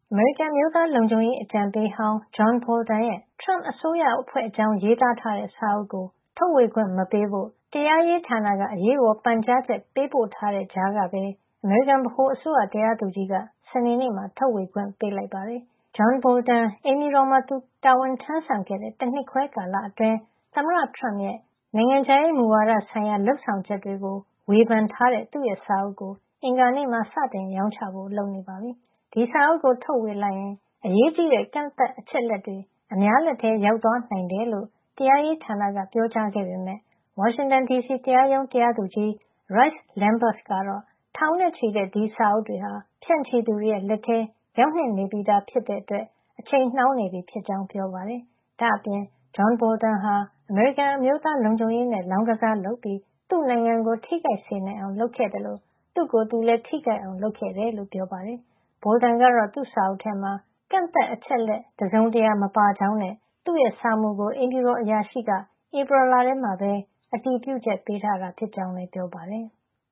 အမေရိကန်မျိုးသားလုံခြုံရေးအကြံပေးဟောင်း John Bolton ရဲ့ Trump အစိုးရအဖွဲ့အကြောင်းရေးသားထားတဲ့စာအုပ်ကို ထုတ်ဝေခွင့်မပေးဖို့ တရားရေးဌာနက အရေးပေါ်ပန်ကြားချက်ပေးပို့ထားတဲ့ကြားကပဲ အမေရိကန်ဗဟိုအစိုးရတရားသူကြီးက စနေနေ့မှာ ထုတ်ဝေခွင့်ပေးလိုက်ပါတယ်။ John Bolton အိမ်ဖြူတော်မှာ သူတာဝန်ထမ်းဆောင်ခဲ့တဲ့ တနှစ်ခွဲကာလအတွင်း သမ္မတ Trump ရဲ့ နိုင်ငံခြားရေးမူဝါဒဆိုင်ရာလုပ်ဆောင်ချက်တွေကို ဝေဖန်ထားတဲ့ သူ့ရဲ့စာအုပ်ကို အင်္ဂါနေ့မှာ စတင်ရောင်းချဖို့ လုပ်နေပါပြီ။ ဒီစာအုပ်ကို ထုတ်ဝေလိုက်ရင် အရေးကြီးတဲ့ ကန့်သတ်အချက်အလက်တွေ အများလက်ထဲရောက်သွားနိုင်တယ်လို့ တရားရေးဌာနက ပြောကြားခဲ့ပေမယ့် ဝါရှင်တန်ဒီစီတရားရုံး တရားသူကြီး Royce Lamberth ကတော့ ထောင်နဲ့ချီတဲ့ ဒီစာအုပ်တွေဟာ ဖြန့်ချီသူတွေရဲ့လက်ထဲ ရောက်နှင့်နေပြီးသားဖြစ်တဲ့အတွက် အချိန်နှောင်းနေပြီဖြစ်ကြောင်း ပြောပါတယ်။ ဒါ့အပြင် John Bolton ဟာ အမေရိကန်အမျိုးသားလုံခြုံရေးနဲ့ လောင်းကစားလုပ်ပြီး သူ့နိုင်ငံကို ထိခိုက်စေနိုင်အောင် လုပ်ခဲ့သလို သူ့ကိုယ်သူလည်း ထိခိုက်အောင် လုပ်ခဲ့တယ်လို့ ပြောပါတယ်။ Bolton ကတော့ သူ့စာအုပ်ထဲမှာ ကန့်သတ်အချက်အလက် တစုံတရာမပါကြောင်းနဲ့ သူ့ရဲ့စာမူကို အိမ်ဖြူတော်အရာရှိက ဧပြီလထဲမှာပဲ အတည်ပြုချက်ပေးထားတာဖြစ်ကြောင်းလည်း ပြောပါတယ်။